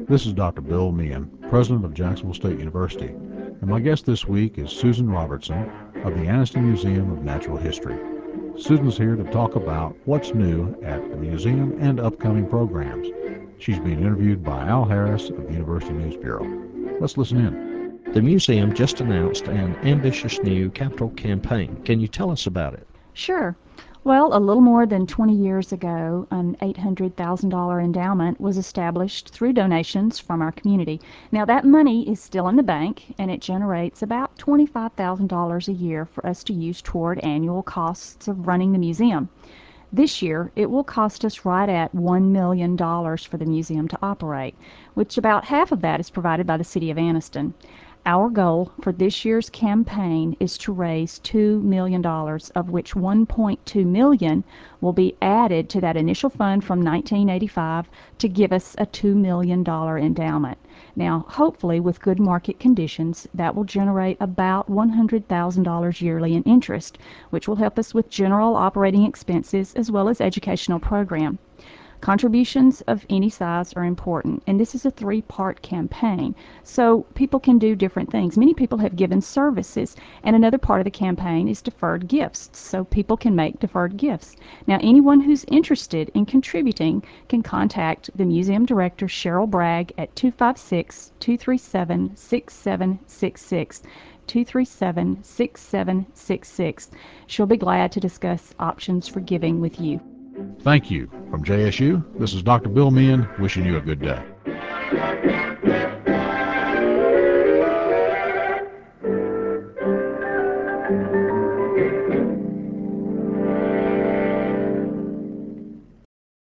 This is Dr. Bill Meehan, President of Jacksonville State University, and my guest this week is Susan Robertson of the Anniston Museum of Natural History. Susan's here to talk about what's new at the museum and upcoming programs. She's being interviewed by Al Harris of the University News Bureau. Let's listen in. The museum just announced an ambitious new capital campaign. Can you tell us about it? Sure. Well, a little more than 20 years ago, an $800,000 endowment was established through donations from our community. Now, that money is still in the bank, and it generates about $25,000 a year for us to use toward annual costs of running the museum. This year, it will cost us right at $1 million for the museum to operate, which about half of that is provided by the City of Anniston. Our goal for this year's campaign is to raise $2 million, of which $1.2 million will be added to that initial fund from 1985 to give us a $2 million endowment. Now, hopefully, with good market conditions, that will generate about $100,000 yearly in interest, which will help us with general operating expenses as well as educational program. Contributions of any size are important, and this is a three-part campaign, so people can do different things. Many people have given services, and another part of the campaign is deferred gifts, so people can make deferred gifts. Now, anyone who's interested in contributing can contact the museum director, Cheryl Bragg, at 256-237-6766. 237-6766. She'll be glad to discuss options for giving with you. Thank you. From JSU, this is Dr. Bill Meehan wishing you a good day.